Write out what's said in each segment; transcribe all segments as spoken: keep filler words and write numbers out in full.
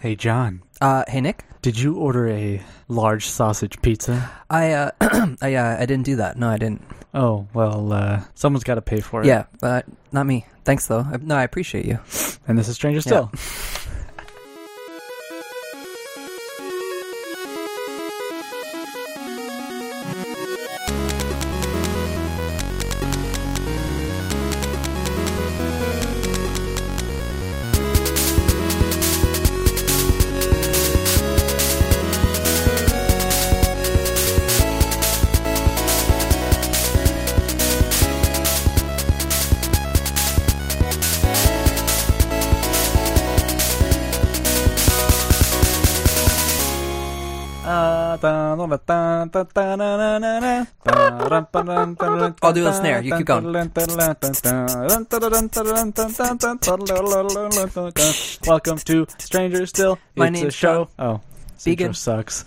Hey, John. Uh, hey, Nick. Did you order a large sausage pizza? I, uh, I, uh, I didn't do that. No, I didn't. Oh, well, uh, someone's got to pay for it. Yeah, but not me. Thanks, though. I, no, I appreciate you. And this is Stranger Still. Yeah. I'll do a snare. You keep going. Welcome to Stranger Still. My it's name's a show. John. Oh, Vegan. intro sucks.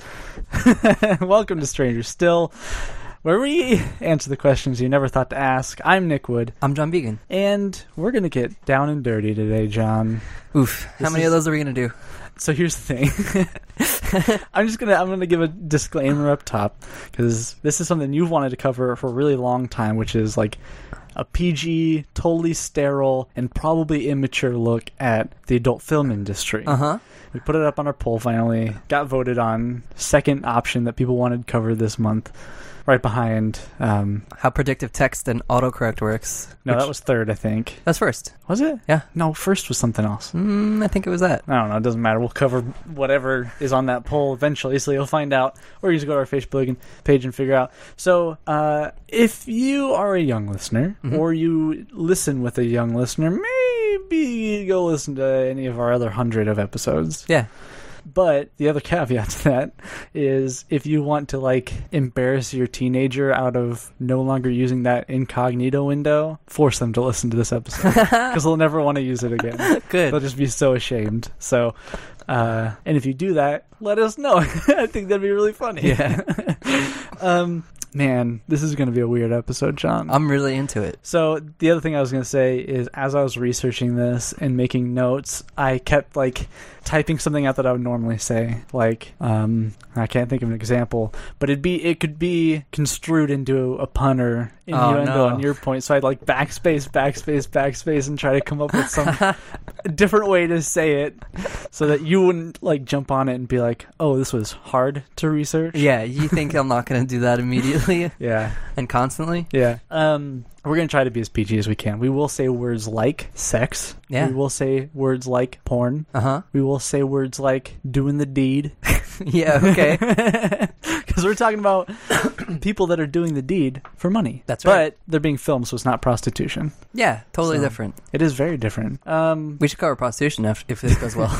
Welcome to Stranger Still, where we answer the questions you never thought to ask. I'm Nick Wood. I'm John Vegan. And we're going to get down and dirty today, John. Oof. How This many is- of those are we going to do? So here's the thing. I'm just gonna I'm gonna give a disclaimer up top because this is something you've wanted to cover for a really long time, which is like a P G, totally sterile, and probably immature look at the adult film industry. Uh-huh. We put it up on our poll finally, got voted on. Second option that people wanted covered this month, right behind. Um, How predictive text and autocorrect works. no, Which- that was third, I think. That's first. Was it? Yeah. No, first was something else. Mm, I think it was that. I don't know. It doesn't matter. We'll cover whatever is on that poll eventually, so you'll find out. Or you just go to our Facebook and page and figure out. So, uh, if you are a young listener, Mhm. or you listen with a young listener, maybe go listen to any of our other hundred of episodes. Yeah. But the other caveat to that is if you want to, like, embarrass your teenager out of no longer using that incognito window, force them to listen to this episode. Because they'll never want to use it again. Good. They'll just be so ashamed. So, uh, and if you do that, let us know. I think that'd be really funny. Yeah. um, man, this is going to be a weird episode, John. I'm really into it. So the other thing I was going to say is as I was researching this and making notes, I kept like typing something out that I would normally say. Like, um, I can't think of an example, but it'd be it could be construed into a pun or innuendo no. on your point. So I'd like backspace, backspace, backspace, and try to come up with some different way to say it so that you wouldn't like jump on it and be like, oh, this was hard to research. Yeah, you think I'm not going to do that immediately Yeah. and constantly? Yeah. Um, we're going to try to be as P G as we can. We will say words like sex. Yeah. We will say words like porn. Uh-huh. We will say words like doing the deed. Yeah, okay. Because we're talking about people that are doing the deed for money. That's right. But they're being filmed, so it's not prostitution. Yeah, totally So- different. It is very different. Um, We should cover prostitution if, if this goes well.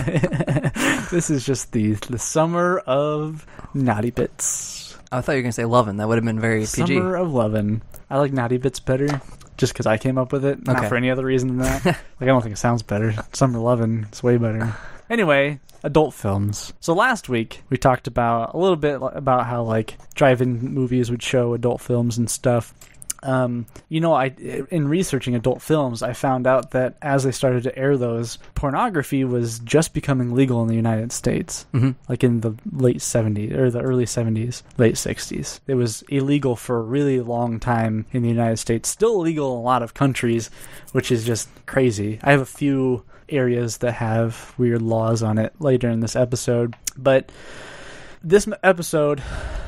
this is just the, the summer of naughty bits. I thought you were going to say lovin'. That would have been very P G. Summer of lovin'. I like naughty bits better. Just because I came up with it, not Okay. for any other reason than that. Like, I don't think it sounds better. Summer Lovin', it's way better. Anyway, adult films. So last week, we talked about a little bit about how, like, drive-in movies would show adult films and stuff. Um, you know, I in researching adult films, I found out that as they started to air those, pornography was just becoming legal in the United States. Mm-hmm. Like in the late seventies, or the early seventies, late sixties. It was illegal for a really long time in the United States. Still illegal in a lot of countries, which is just crazy. I have a few areas that have weird laws on it later in this episode. But this episode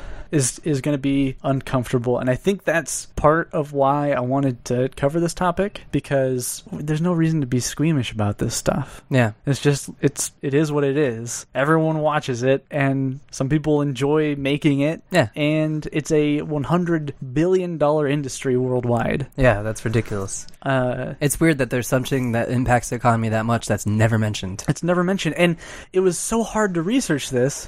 is is going to be uncomfortable, and I think that's part of why I wanted to cover this topic, because there's no reason to be squeamish about this stuff. Yeah. It's just it's it is what it is. Everyone watches it, and some people enjoy making it. Yeah. And it's a one hundred billion dollars industry worldwide. Yeah, that's ridiculous. Uh, It's weird that there's something that impacts the economy that much that's never mentioned. It's never mentioned, and it was so hard to research this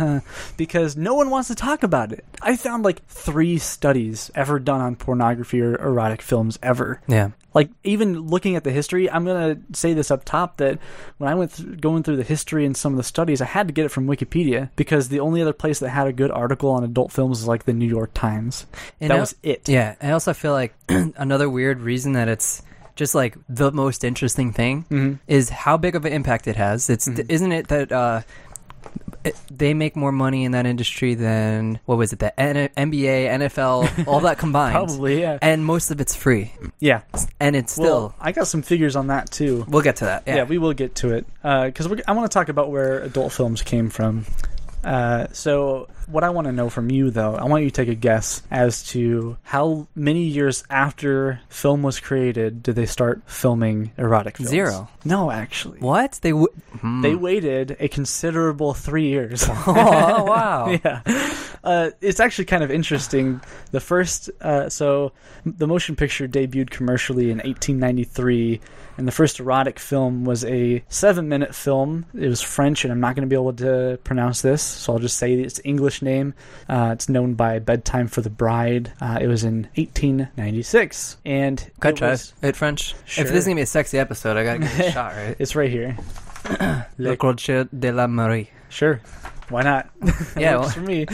because no one wants to talk about it. I found like three studies ever done on pornography or erotic films ever. Yeah. Like, even looking at the history, I'm going to say this up top, that when I went th- going through the history and some of the studies, I had to get it from Wikipedia, because the only other place that had a good article on adult films was like the New York Times. And that I- was it. Yeah, I also feel like another weird reason that it's just like the most interesting thing Mm-hmm. is how big of an impact it has. It's Mhm. isn't it that uh, it, they make more money in that industry than what was it? The N- N B A, N F L, all that combined. Probably, yeah. And most of it's free, Yeah. and it's Well, still. I got some figures on that too. We'll get to that. Yeah, Yeah, we will get to it because we're I want to talk about where adult films came from. Uh, so what I want to know from you, though, I want you to take a guess as to how many years after film was created did they start filming erotic films? Zero. No, actually. What they w- hmm. They waited a considerable three years. oh wow. Yeah. Uh, it's actually kind of interesting. The first, uh, so the motion picture debuted commercially in eighteen ninety-three, and the first erotic film was a seven-minute film. It was French, and I'm not going to be able to pronounce this, so I'll just say its English name. Uh, it's known by Bedtime for the Bride. Uh, it was in eighteen ninety-six, and Can I it try was, it French? Sure. If this is gonna be a sexy episode, I gotta give it a shot, right? it's right here. Le Crochet de la Marie. Sure. Why not? Yeah, Works well- for me.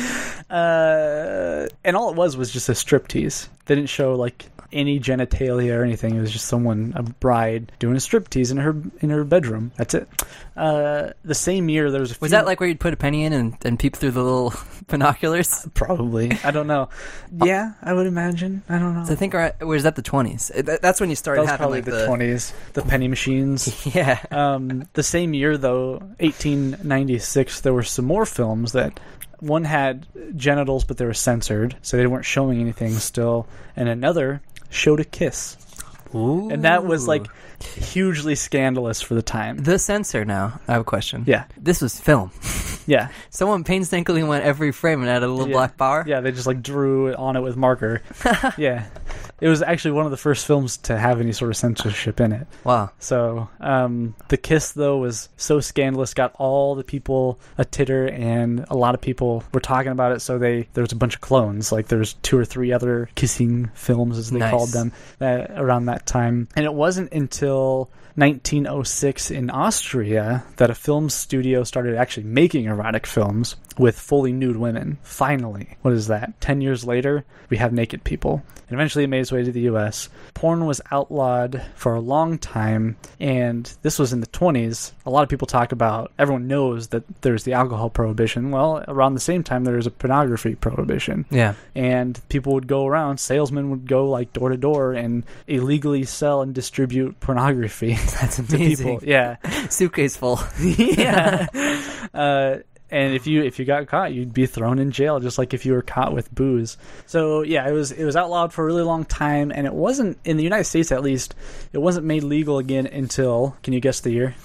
Uh, and all it was was just a striptease. They didn't show like any genitalia or anything. It was just someone, a bride, doing a striptease in her in her bedroom. That's it. Uh, the same year, there was a few, Was that like where you'd put a penny in and, and peep through the little binoculars? probably? I don't know. Yeah, I would imagine. I don't know. So I think, or was that the twenties? That's when you That started was having probably like the twenties, the penny machines. Yeah. Um, the same year, though, eighteen ninety-six, there were some more films that one had genitals, but they were censored, so they weren't showing anything still, and another showed a kiss. Ooh. And that was like hugely scandalous for the time. The censor now. I have a question. Yeah. This was film. Yeah. Someone painstakingly went every frame and added a little Yeah. black bar. Yeah, they just like drew it on it with marker. Yeah. It was actually one of the first films to have any sort of censorship in it. Wow. So, um, the kiss, though, was so scandalous, got all the people a titter, and a lot of people were talking about it, so they there was a bunch of clones. Like, there's two or three other kissing films, as they Nice. called them, uh, around that time. And it wasn't until nineteen oh six in Austria that a film studio started actually making erotic films with fully nude women. Finally. What is that? Ten years later, we have naked people. And eventually it made its way to the U S. Porn was outlawed for a long time, and this was in the twenties. A lot of people talk about, everyone knows that there's the alcohol prohibition. Well, around the same time, there was a pornography prohibition. Yeah. And people would go around, salesmen would go like door to door and illegally sell and distribute pornography That's to amazing. people. Yeah. Suitcase full. Yeah. Uh, and if you if you got caught, you'd be thrown in jail, just like if you were caught with booze. So yeah, it was it was outlawed for a really long time, and it wasn't in the United States, at least. It wasn't made legal again until, can you guess the year?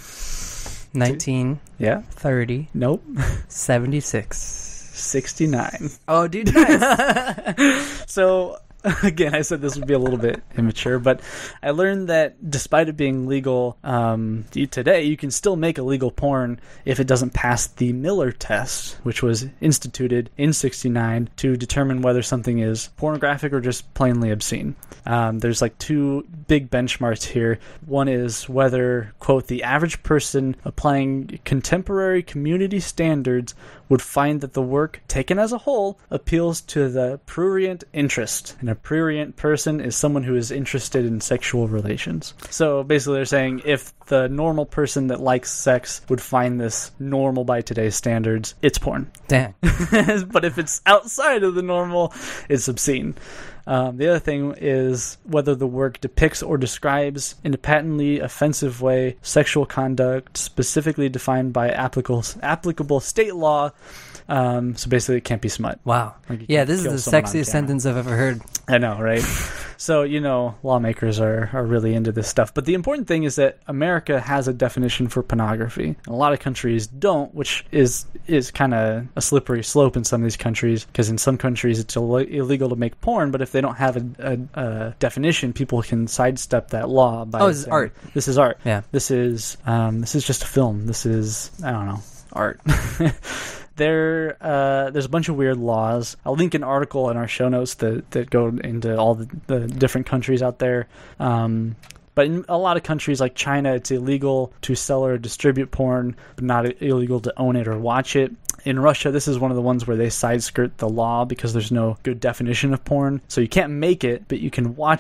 nineteen Yeah. thirty Nope. seventy-six. sixty-nine. Oh, dude, nice. So again, I said this would be a little bit immature, but I learned that despite it being legal um, today, you can still make illegal porn if it doesn't pass the Miller test, which was instituted in sixty-nine to determine whether something is pornographic or just plainly obscene. Um, there's like two big benchmarks here. One is whether, quote, the average person applying contemporary community standards would find that the work, taken as a whole, appeals to the prurient interest. And a prurient person is someone who is interested in sexual relations. So basically they're saying if the normal person that likes sex would find this normal by today's standards, it's porn. Damn. But if it's outside of the normal, it's obscene. Um, the other thing is whether the work depicts or describes in a patently offensive way sexual conduct specifically defined by applicable applicable state law. Um, so basically, it can't be smut. Wow. Like you Yeah, can't this is kill the someone on sexiest camera. sentence I've ever heard. I know, right? So, you know, lawmakers are, are really into this stuff. But the important thing is that America has a definition for pornography. A lot of countries don't, which is is kind of a slippery slope in some of these countries, because in some countries it's Ill- illegal to make porn, but if they don't have a, a, a definition, people can sidestep that law by Oh, this is saying, art. This is art. Yeah. This is um, this is just a film. This is, I don't know, art. There, uh, there's a bunch of weird laws. I'll link an article in our show notes that, that go into all the, the different countries out there. Um, but in a lot of countries like China, it's illegal to sell or distribute porn, but not illegal to own it or watch it. In Russia, this is one of the ones where they side skirt the law because there's no good definition of porn. So you can't make it, but you can watch it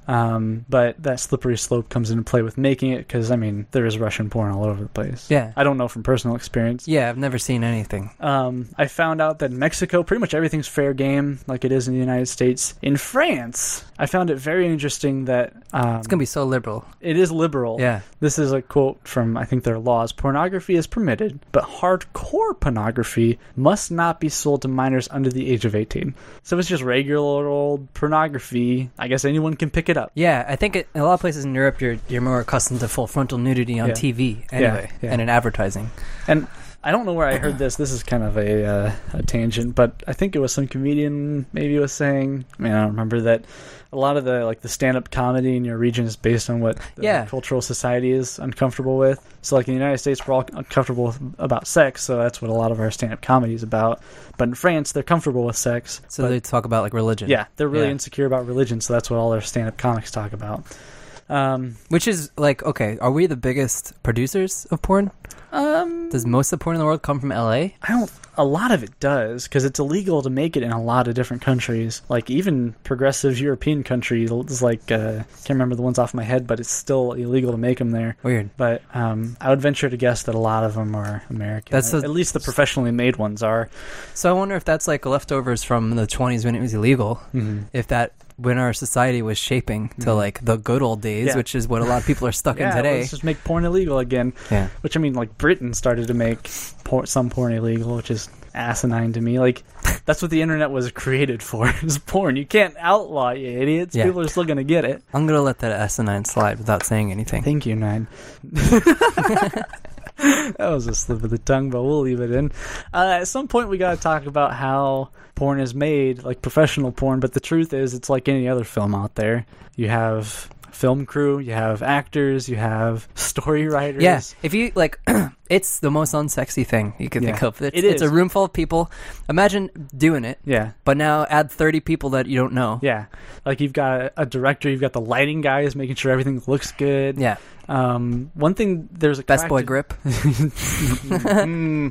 Um, but that slippery slope comes into play with making it because, I mean, there is Russian porn all over the place. Yeah. I don't know from personal experience. Yeah, I've never seen anything. Um, I found out that in Mexico, pretty much everything's fair game, like it is in the United States. In France, I found it very interesting that... Um, It's going to be so liberal. It is liberal. Yeah. This is a quote from, I think, their laws. Pornography is permitted, but hardcore pornography must not be sold to minors under the age of eighteen. So it's just regular old pornography. I guess anyone can pick it up. Yeah, I think it, in a lot of places in Europe, you're you're more accustomed to full frontal nudity on Yeah. T V anyway, Yeah, yeah. and in advertising. And I don't know where I heard this. This is kind of a uh, a tangent, but I think it was some comedian maybe was saying, I mean, I don't remember, that a lot of the like the stand-up comedy in your region is based on what the Yeah. cultural society is uncomfortable with. So like in the United States, we're all uncomfortable with, about sex, so that's what a lot of our stand-up comedy is about. But in France, they're comfortable with sex. So but, they talk about like religion. yeah, they're really Yeah. insecure about religion, so that's what all their stand-up comics talk about. Um, Which is like, okay, are we the biggest producers of porn? um, Does most of the porn in the world come from L A? I don't. A lot of it does, because it's illegal to make it in a lot of different countries. Like even progressive European countries, like uh, can't remember the ones off my head, but it's still illegal to make them there. Weird. But um, I would venture to guess that a lot of them are American. That's a- At least the professionally made ones are. So I wonder if that's like leftovers from the twenties when it was illegal. Mm-hmm. If that when our society was shaping to Mhm. like the good old days, Yeah. which is what a lot of people are stuck Yeah, in today. let's just make porn illegal again. Yeah. Which I mean, like Britain started to make por- some porn illegal, which is asinine to me. Like that's what the internet was created for, is porn. You can't outlaw it, you idiots. Yeah. People are still gonna get it. I'm gonna let that asinine slide without saying anything. Thank you, Nine. That was a slip of the tongue, but we'll leave it in. Uh, at some point, we got to talk about how porn is made, like professional porn. But the truth is, it's like any other film out there. You have film crew, you have actors, you have story writers. Yeah, if you like, it's the most unsexy thing you can Yeah, think of. It's, it it's a is. room full of people. Imagine doing it, Yeah. but now add thirty people that you don't know. Yeah. Like you've got a, a director, you've got the lighting guys making sure everything looks good. Yeah. Um, one thing, there's a Best crack boy to- grip. Mm,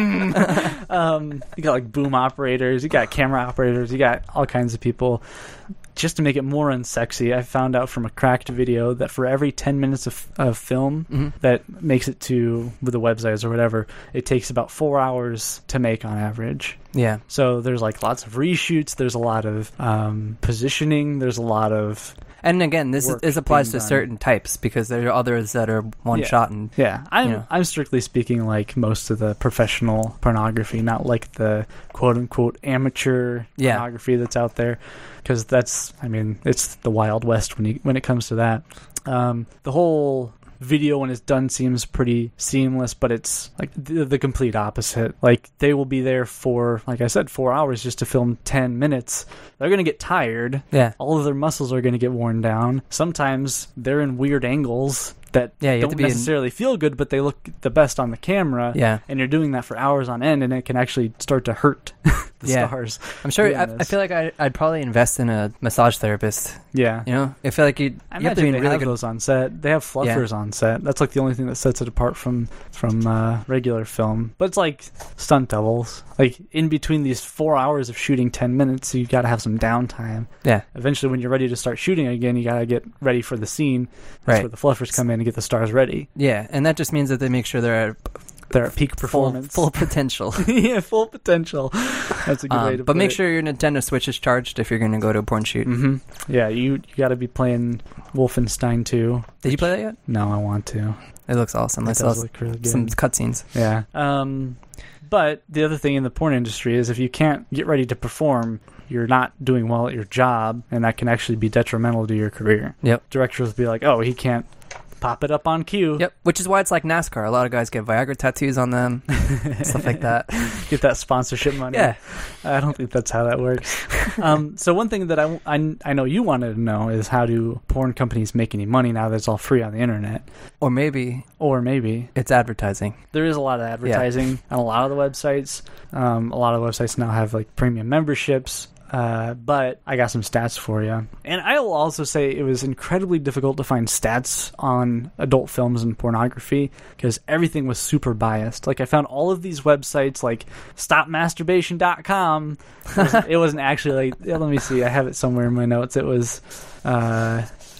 mm. um, you got like boom operators, you got camera operators, you got all kinds of people. Just to make it more unsexy, I found out from a cracked video that for every ten minutes of, of film hmm that makes it to with the websites or whatever, it takes about four hours to make on average. Yeah. So there's like lots of reshoots, there's a lot of um, positioning, there's a lot of And again, this is, Work this applies being to done. certain types because there are others that are one Yeah. shot and Yeah, I'm Yeah. I'm strictly speaking like most of the professional pornography, not like the quote unquote amateur Yeah. pornography that's out there, because that's I mean it's the Wild West when you when it comes to that. Um, the whole video when it's done seems pretty seamless, but it's like the, the complete opposite. Like they will be there for, like I said, four hours just to film ten minutes. They're gonna get tired. yeah. All of their muscles are going to get worn down. Sometimes they're in weird angles that Yeah, you have don't to be in- necessarily feel good, but they look the best on the camera. Yeah. And you're doing that for hours on end, and it can actually start to hurt the Yeah. stars. I'm sure. doing I, I this. feel like I, I'd probably invest in a massage therapist. Yeah. You know, I feel like you'd, I you have to imagine be they in really have good. those on set. They have fluffers on set. That's like the only thing that sets it apart from from uh, regular film. But it's like stunt doubles. Like in between these four hours of shooting ten minutes, you got to have some downtime. Yeah. Eventually, when you're ready to start shooting again, you got to get ready for the scene. That's Right. where the fluffers come in and get the stars ready. Yeah, and that just means that they make sure they're at They're at peak full, performance. full potential. Yeah, full potential. That's a good Um, way to but put make it. sure your Nintendo Switch is charged if you're going to go to a porn shoot. Hmm. Yeah, you you got to be playing Wolfenstein two. Did you play that yet? No, I want to. It looks awesome. I It saw does look really good. some cutscenes. Yeah. Um, but the other thing in the porn industry is if you can't get ready to perform, you're not doing well at your job, and that can actually be detrimental to your career. Yep. Directors will be like, "Oh, he can't pop it up on cue." Yep. Which is why it's like NASCAR. A lot of guys get Viagra tattoos on them, stuff like that. Get that sponsorship money. Yeah. I don't think that's how that works. um, so one thing that I, I, I know you wanted to know is how do porn companies make any money now that it's all free on the internet? Or maybe Or maybe it's advertising. there is a lot of advertising on a lot of the websites. Um, a lot of the websites now have like premium memberships. Uh, but I got some stats for you. And I will also say it was incredibly difficult to find stats on adult films and pornography because everything was super biased. Like I found all of these websites like stop masturbation dot com. It wasn't, it wasn't actually like, yeah, let me see. I have it somewhere in my notes. It was, uh,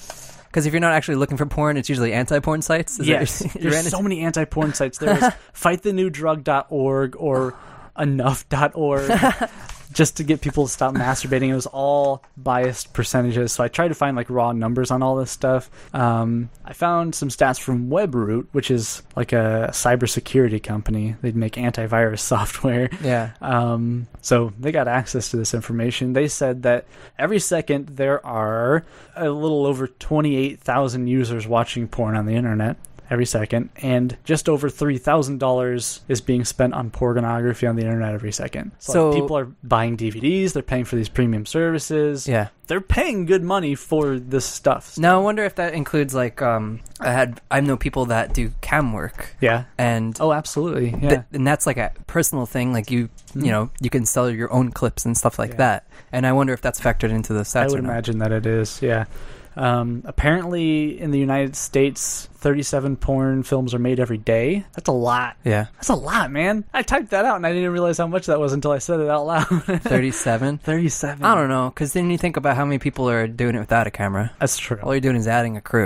Because if you're not actually looking for porn, it's usually anti-porn sites. Is yes, that your, there's your so many anti-porn sites. There's fight the new drug dot org or enough dot org. Just to get people to stop masturbating. It was all biased percentages, so I tried to find like raw numbers on all this stuff. Um, I found some stats from Webroot, which is like a cybersecurity company. They'd make antivirus software. Yeah. Um, so they got access to this information. They said that every second there are a little over twenty-eight thousand users watching porn on the internet. Every second, and just over three thousand dollars is being spent on pornography on the internet every second. So, So like, people are buying D V Ds, they're paying for these premium services. Yeah. They're paying good money for this stuff. Now I wonder if that includes like um I had I know people that do cam work. Yeah. And Oh, absolutely. Yeah. th- and that's like a personal thing. Like you you know you can sell your own clips and stuff like Yeah. that. And I wonder if that's factored into the stats. I would or not. imagine that it is. Yeah. Um, apparently, in the United States, thirty-seven porn films are made every day. That's a lot. Yeah. That's a lot, man. I typed that out, and I didn't realize how much that was until I said it out loud. thirty-seven. thirty-seven. I don't know, because then you think about how many people are doing it without a camera. That's true. All you're doing is adding a crew.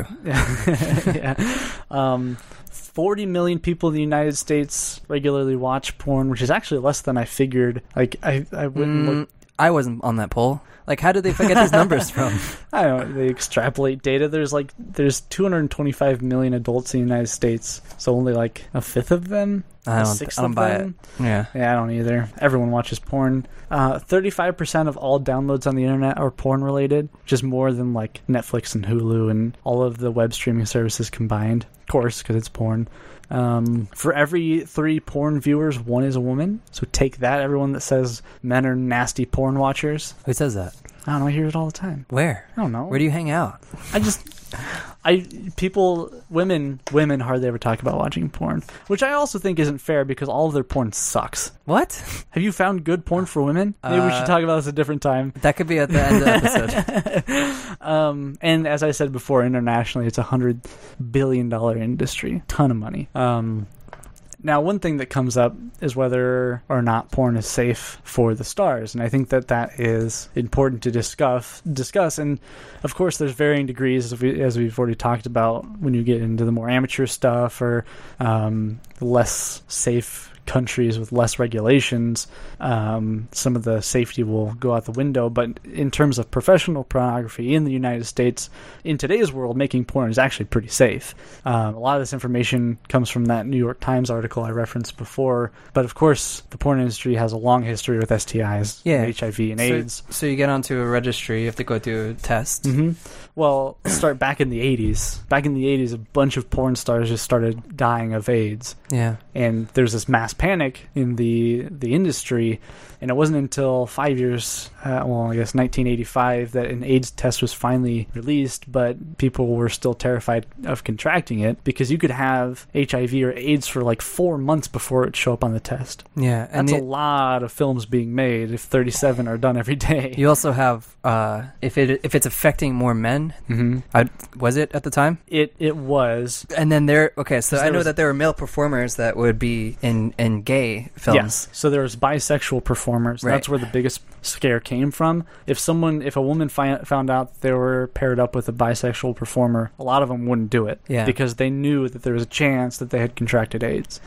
yeah. Um, forty million people in the United States regularly watch porn, which is actually less than I figured. Like, I, I wouldn't Mm, look. I wasn't on that poll. Like, how did they get these numbers from? I don't know. They extrapolate data. There's like there's two hundred twenty-five million adults in the United States, so only like a fifth of them. I a don't, sixth I don't of buy them. it. Yeah. Yeah, I don't either. Everyone watches porn. Uh, thirty-five percent of all downloads on the internet are porn related, which is more than like Netflix and Hulu and all of the web streaming services combined. Of course, because it's porn. Um, for every three porn viewers, one is a woman. So take that, everyone that says men are nasty porn watchers. Who says that? I don't know, I hear it all the time. Where? I don't know. Where do you hang out? I just... I people women women hardly ever talk about watching porn, which I also think isn't fair because all of their porn sucks. What? Have you found good porn for women? Maybe we Uh, should talk about this a different time. That could be at the end of the episode. Um, and as I said before, internationally, it's a hundred billion dollar industry, ton of money. Um, now, one thing that comes up is whether or not porn is safe for the stars, and I think that that is important to discuss. Discuss, and of course, there's varying degrees, as, we, as we've already talked about, when you get into the more amateur stuff or um, less safe countries with less regulations, um, some of the safety will go out the window. But in terms of professional pornography in the United States, in today's world, making porn is actually pretty safe. Um, a lot of this information comes from that New York Times article I referenced before. But of course, the porn industry has a long history with S T Is, Yeah. H I V, and So- AIDS. So you get onto a registry, you have to go through a test. hmm Well, let's start back in the eighties. Back in the eighties, a bunch of porn stars just started dying of AIDS. Yeah. And there's this mass panic in the the industry, and it wasn't until five years, uh, well, I guess nineteen eighty-five, that an AIDS test was finally released, but people were still terrified of contracting it because you could have H I V or AIDS for like four months before it show up on the test. Yeah. And That's the- a lot of films being made if thirty-seven are done every day. you also have, uh, if it if it's affecting more men, Mm-hmm. I, was it at the time? It it was. And then there, okay, so So I there know was- that there were male performers that would be in, in gay films. Yes. So there was bisexual performers. Right. That's where the biggest scare came from. If someone, if a woman fi- found out they were paired up with a bisexual performer, a lot of them wouldn't do it. Yeah. Because they knew that there was a chance that they had contracted AIDS.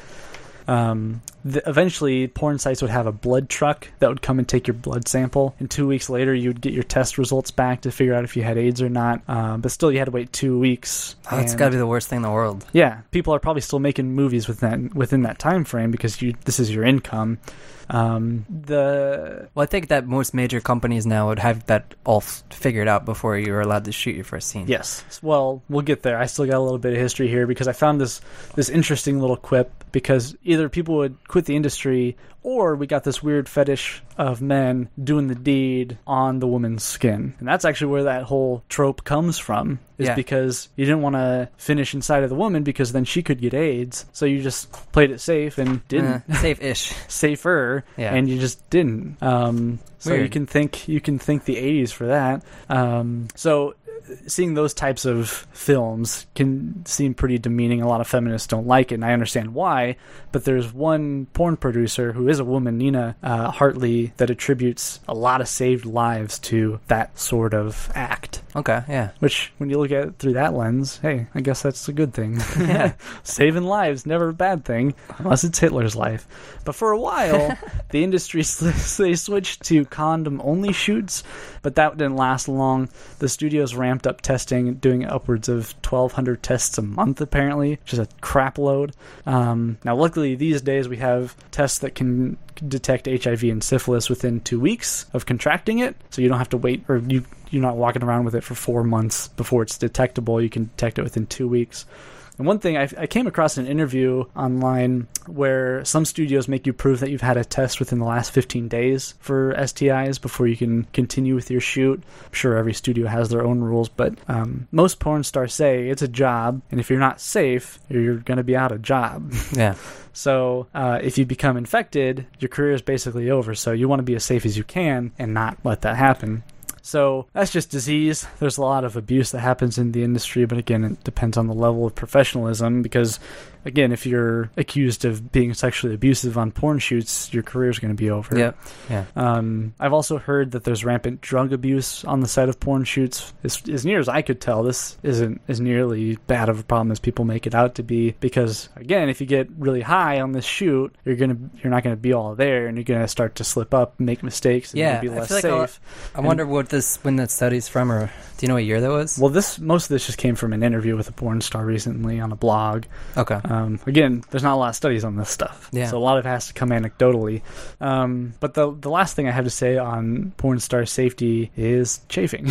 Um, the, eventually, porn sites would have a blood truck that would come and take your blood sample. And two weeks later, you would get your test results back to figure out if you had AIDS or not. Um, but still, you had to wait two weeks. Oh, it's And- got to be the worst thing in the world. yeah, people are probably still making movies within that, within that time frame because you this is your income. Um, the Well, I think that most major companies now would have that all f- figured out before you were allowed to shoot your first scene. yes, well, we'll get there. I still got a little bit of history here because I found this this interesting little quip because either people would quit the industry or we got this weird fetish of men doing the deed on the woman's skin. And that's actually where that whole trope comes from, is Yeah. because you didn't want to finish inside of the woman because then she could get AIDS. So you just played it safe and didn't. Eh, safe-ish. Safer, Yeah. and you just didn't. Um, so you Weird. can think you can think the eighties for that. Um, so seeing those types of films can seem pretty demeaning. A lot of feminists don't like it, and I understand why. But there's one porn producer who is a woman, Nina uh, Hartley, that attributes a lot of saved lives to that sort of act. Okay, yeah. Which, when you look at it through that lens, hey, I guess that's a good thing. Yeah. Saving lives, never a bad thing, unless it's Hitler's life. But for a while, the industry, they switched to condom-only shoots, but that didn't last long. The studios ramped up testing, doing upwards of twelve hundred tests a month, apparently, which is a crap load. Um, now, luckily, these days, we have tests that can detect H I V and syphilis within two weeks of contracting it, so you don't have to wait, or you, you're not walking around with it for four months before it's detectable. You can detect it within two weeks. And one thing, I, I came across an interview online where some studios make you prove that you've had a test within the last fifteen days for S T Is before you can continue with your shoot. I'm sure every studio has their own rules, but um, most porn stars say it's a job, and if you're not safe, you're going to be out of job. Yeah. So uh, if you become infected, your career is basically over. So you want to be as safe as you can and not let that happen. So that's just disease. There's a lot of abuse that happens in the industry, but again, it depends on the level of professionalism because, again, if you're accused of being sexually abusive on porn shoots, your career is going to be over. Yeah, yeah. Um, I've also heard that there's rampant drug abuse on the set of porn shoots. As, as near as I could tell, this isn't as nearly bad of a problem as people make it out to be because, again, if you get really high on this shoot, you're gonna you're not going to be all there, and you're going to start to slip up, make mistakes, and yeah, be less I feel like safe. I and, wonder what this when that study's from, or do you know what year that was? Well, this most of this just came from an interview with a porn star recently on a blog. Okay. Um, again, there's not a lot of studies on this stuff, yeah. So a lot of it has to come anecdotally. Um, but the the last thing I have to say on porn star safety is chafing,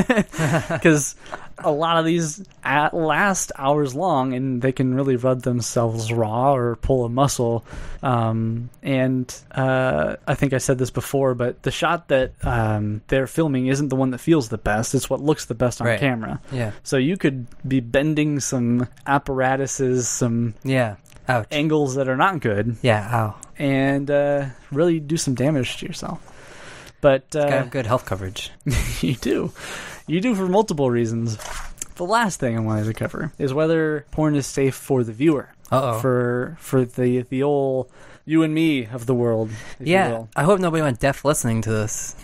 because a lot of these at last hours long, and they can really rub themselves raw or pull a muscle. Um, and uh, I think I said this before, but the shot that um, they're filming isn't the one that feels the best. It's what looks the best on right. camera. Yeah. So you could be bending some apparatuses, some yeah. Ouch. angles that are not good. Yeah, ow. And uh, really do some damage to yourself. But uh, gotta have good health coverage. You do. You do for multiple reasons. The last thing I wanted to cover is whether porn is safe for the viewer. Uh-oh. For for the the old you and me of the world, if yeah, you will. I hope nobody went deaf listening to this.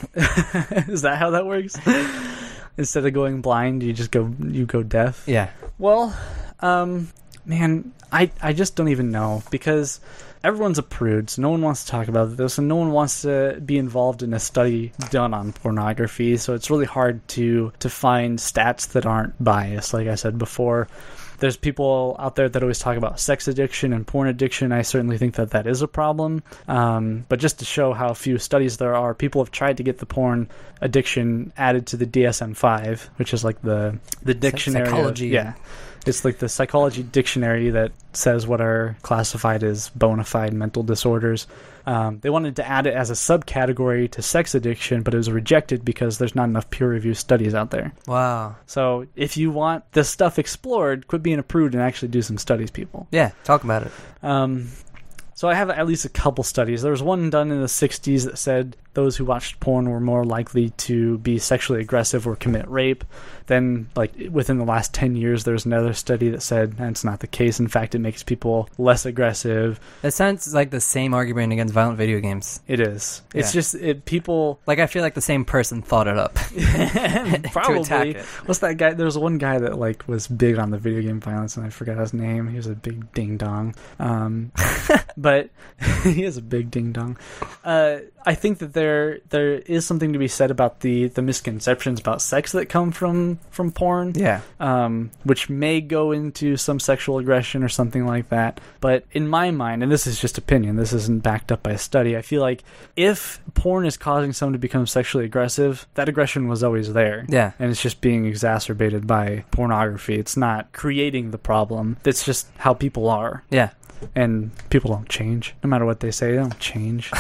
Is that how that works? Instead of going blind, you just go you go deaf? Yeah. Well, um, man, I, I just don't even know, because everyone's a prude, so no one wants to talk about this, and no one wants to be involved in a study done on pornography, so it's really hard to, to find stats that aren't biased, like I said before. There's people out there that always talk about sex addiction and porn addiction. I certainly think that that is a problem. Um, but just to show how few studies there are, people have tried to get the porn addiction added to the D S M five, which is like the the dictionary. Psychology. Of, yeah. It's like the psychology dictionary that says what are classified as bona fide mental disorders. Um, they wanted to add it as a subcategory to sex addiction, but it was rejected because there's not enough peer-reviewed studies out there. Wow. So if you want this stuff explored, quit being a prude and actually do some studies, people. Yeah, talk about it. Um, so I have at least a couple studies. There was one done in the sixties that said those who watched porn were more likely to be sexually aggressive or commit rape. Then, like, within the last ten years, there's another study that said that's not the case. In fact, it makes people less aggressive. It sounds like the same argument against violent video games. It is. It's yeah. just it, people... Like, I feel like the same person thought it up. Probably. To attack it. What's that guy? There was one guy that, like, was big on the video game violence, and I forgot his name. He was a big ding-dong. Um, but he is a big ding-dong. Uh, I think that there there is something to be said about the, the misconceptions about sex that come from, from porn. Yeah. Um, which may go into some sexual aggression or something like that. But in my mind, and this is just opinion, this isn't backed up by a study, I feel like if porn is causing someone to become sexually aggressive, that aggression was always there. Yeah. And it's just being exacerbated by pornography. It's not creating the problem. It's just how people are. Yeah. And people don't change. No matter what they say, they don't change.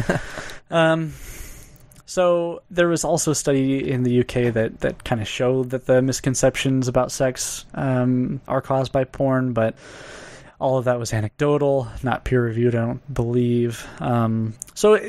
um, so there was also a study in the U K that, that kind of showed that the misconceptions about sex um, are caused by porn, but all of that was anecdotal, not peer-reviewed, I don't believe. Um, so it,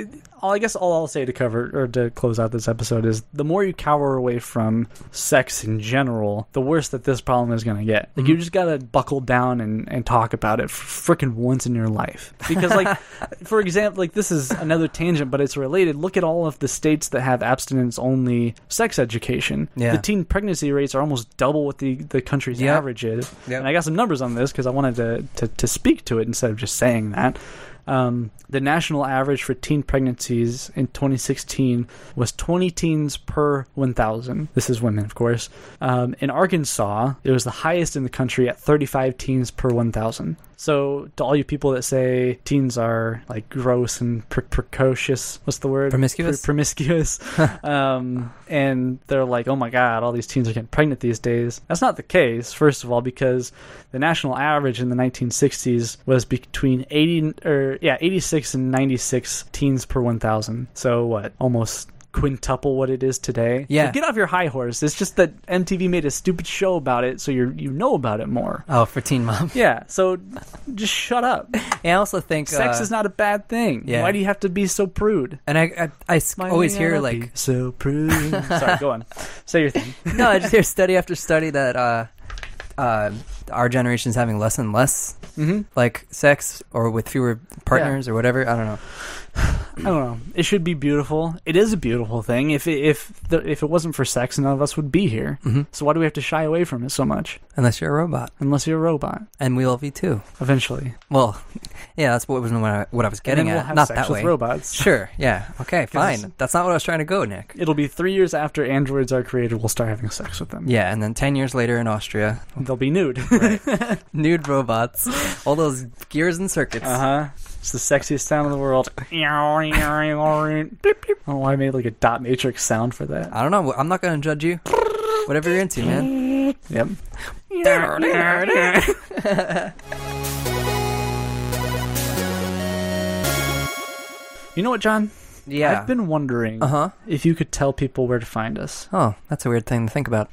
all I guess all I'll say to cover or to close out this episode is the more you cower away from sex in general, the worse that this problem is going to get. Like, mm-hmm. you just got to buckle down and, and talk about it freaking once in your life. Because, like, for example, like, this is another tangent, but it's related. Look at all of the states that have abstinence-only sex education. Yeah. The teen pregnancy rates are almost double what the, the country's yep. average is. Yep. And I got some numbers on this because I wanted to, to, to speak to it instead of just saying that. Um, the national average for teen pregnancies in twenty sixteen was twenty teens per one thousand. This is women, of course. Um, in Arkansas, it was the highest in the country at thirty-five teens per one thousand. So, to all you people that say teens are, like, gross and pre- precocious, what's the word? Promiscuous? Pre- promiscuous. um, and they're like, oh my god, all these teens are getting pregnant these days. That's not the case, first of all, because the national average in the nineteen sixties was between eighty, or, yeah, eighty-six and ninety-six teens per one thousand. So, what, almost quintuple what it is today. Yeah. So get off your high horse. It's just that M T V made a stupid show about it, so you you know about it more. Oh, for Teen Mom. Yeah, so just shut up. I also think sex uh, is not a bad thing. Yeah. Why do you have to be so prude? And I I, I s- always hear like so prude. Sorry, go on. Say your thing. No, I just hear study after study that uh, uh, our generation is having less and less mm-hmm. like sex or with fewer partners yeah. or whatever. I don't know. I don't know. It should be beautiful. It is a beautiful thing. If it, if the, if it wasn't for sex, none of us would be here. Mm-hmm. So why do we have to shy away from it so much? Unless you're a robot. Unless you're a robot. And we love you too. Eventually. Well, yeah, that's what was what I, what I was getting and then we'll at. have Not sex that with way. Robots. Sure. Yeah. Okay. Fine. That's not what I was trying to go, Nick. It'll be three years after androids are created. We'll start having sex with them. Yeah, and then ten years later in Austria, they'll be nude. Right. Nude robots. All those gears and circuits. Uh huh. It's the sexiest sound in the world. I don't know why I made like a dot matrix sound for that. I don't know. I'm not going to judge you. Whatever you're into, man. Yep. You know what, John? Yeah. I've been wondering uh-huh. if you could tell people where to find us. Oh, that's a weird thing to think about.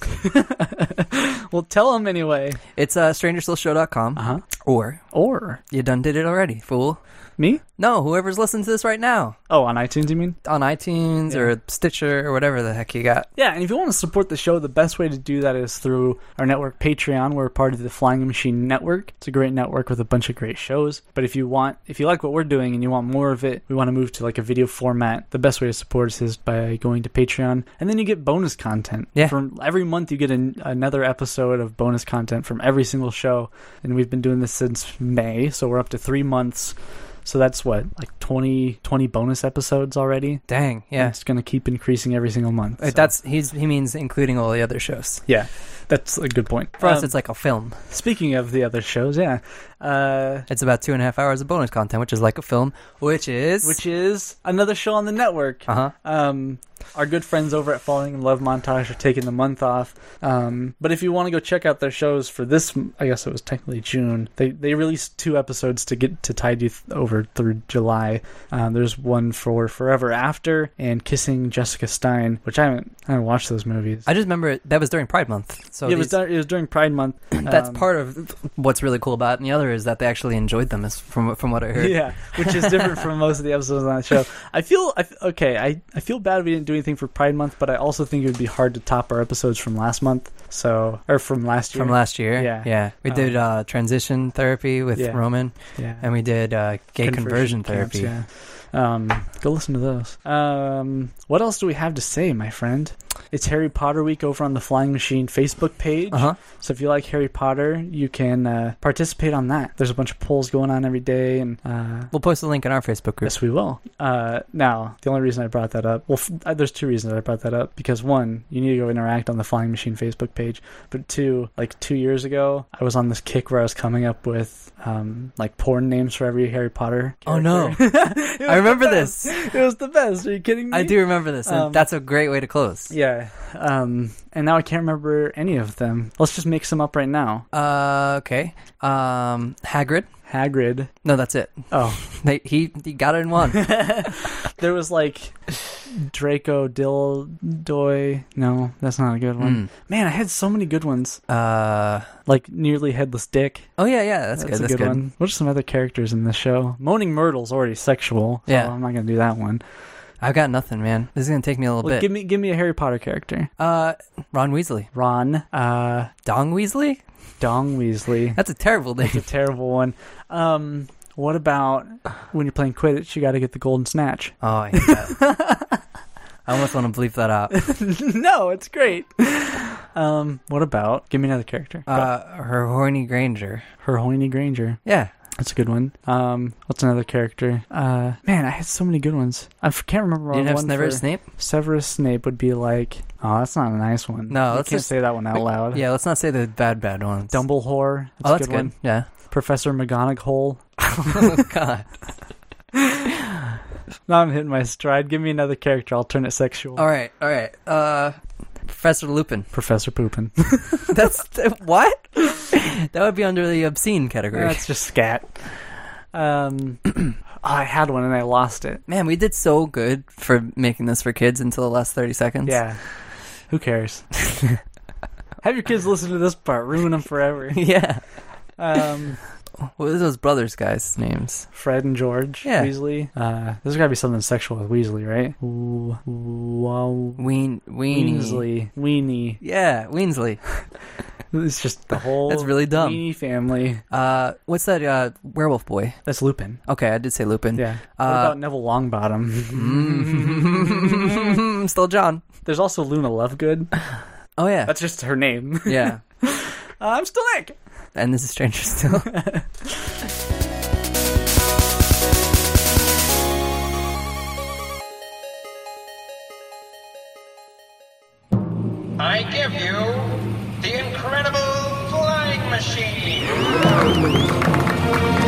Well, tell them anyway. It's uh, stranger still show dot com. Uh-huh. Or. Or. You done did it already, fool. Me? No, whoever's listening to this right now. Oh, on iTunes, you mean? On iTunes yeah. or Stitcher or whatever the heck you got. Yeah, and if you want to support the show, the best way to do that is through our network Patreon. We're part of the Flying Machine Network. It's a great network with a bunch of great shows. But if you want, if you like what we're doing and you want more of it, we want to move to like a video format. The best way to support us is by going to Patreon. And then you get bonus content. Yeah. From every month you get an, another episode of bonus content from every single show. And we've been doing this since May, so we're up to three months. So that's what, like twenty, twenty bonus episodes already? Dang, yeah. And it's going to keep increasing every single month. So. That's he's He means including all the other shows. Yeah, that's a good point. For um, us, it's like a film. Speaking of the other shows, yeah. Uh, it's about two and a half hours of bonus content, which is like a film, which is... Which is another show on the network. Uh-huh. Um, our good friends over at Falling in Love Montage are taking the month off. Um, but if you want to go check out their shows for this, I guess it was technically June, they they released two episodes to get to tide you th- over through July. Um, there's one for Forever After and Kissing Jessica Stein, which I haven't I haven't watched those movies. I just remember it, that was during Pride Month. So yeah, it, was these, du- it was during Pride Month. That's um, part of what's really cool about it. And the other is that they actually enjoyed them, is from from what I heard. Yeah, which is different from most of the episodes on that show. I feel I, okay. I, I feel bad we didn't do anything for Pride Month, but I also think it would be hard to top our episodes from last month. So or from last year. From last year, yeah, yeah. We um, did uh, transition therapy with yeah. Roman, yeah, and we did uh, gay conversion, conversion therapy. Camps, yeah. Um, go listen to those. Um, what else do we have to say, my friend? It's Harry Potter Week over on the Flying Machine Facebook page. Uh-huh. So if you like Harry Potter, you can uh, participate on that. There's a bunch of polls going on every day, and uh, we'll post a link in our Facebook group. Yes, we will. Uh, now, the only reason I brought that up, well, f- uh, there's two reasons I brought that up. Because one, you need to go interact on the Flying Machine Facebook page. But two, like two years ago, I was on this kick where I was coming up with um, like porn names for every Harry Potter character. Oh no, I remember this. It was the best. Are you kidding me? I do remember this, and um, that's a great way to close. Yeah. Um, and now I can't remember any of them. Let's just make some up right now. Uh, okay. Um, Hagrid. Hagrid. No, that's it. Oh. they, he he got it in one. There was like Draco Dildoy. No, that's not a good one. Mm. Man, I had so many good ones. Uh, like Nearly Headless Dick. Oh yeah, yeah, that's, that's good. a That's good, good one. What are some other characters in this show? Moaning Myrtle's already sexual, so yeah. I'm not gonna do that one. I've got nothing, man. This is gonna take me a little Well, bit. give me give me a Harry Potter character. Uh, Ron Weasley. Ron, uh, Dong Weasley? Dong Weasley. That's a terrible name. That's a terrible one. Um, what about when you're playing Quidditch? You got to get the golden snatch. Oh, I hate that. I almost want to bleep that out. No, it's great. Um, what about? Give me another character. Uh, Hermione Granger. Hermione Granger. Yeah. That's a good one. Um, what's another character? Uh, man, I had so many good ones. I f- can't remember. You didn't have one Severus for- Snape? Severus Snape would be like, oh, that's not a nice one. No, you let's can't just- say that one out loud. Yeah, let's not say the bad, bad ones. Dumbledore. That's Oh, a that's good, good. one. Yeah. Professor McGonagall. Oh, God. Now I'm hitting my stride. Give me another character. I'll turn it sexual. All right, all right. Uh, Professor Lupin. Professor Poopin. That's what? That would be under the obscene category. That's just scat. Um, oh, I had one and I lost it. Man, we did so good for making this for kids until the last thirty seconds. Yeah. Who cares? Have your kids listen to this part. Ruin them forever. Yeah. Um, What were those brothers guys' names? Fred and George Yeah. Weasley. Uh, there's got to be something sexual with Weasley, right? Ooh, wow. Ween, Weenie. Weasley. Weenie. Yeah, Weasley. It's just the whole That's really dumb. Weenie family. Uh, what's that uh, werewolf boy? That's Lupin. Okay, I did say Lupin. Yeah. Uh, what about Neville Longbottom? Mm, still John. There's also Luna Lovegood. Oh, yeah. That's just her name. yeah. uh, I'm still Nick. And this is Stranger Still. I give you the incredible flying machine.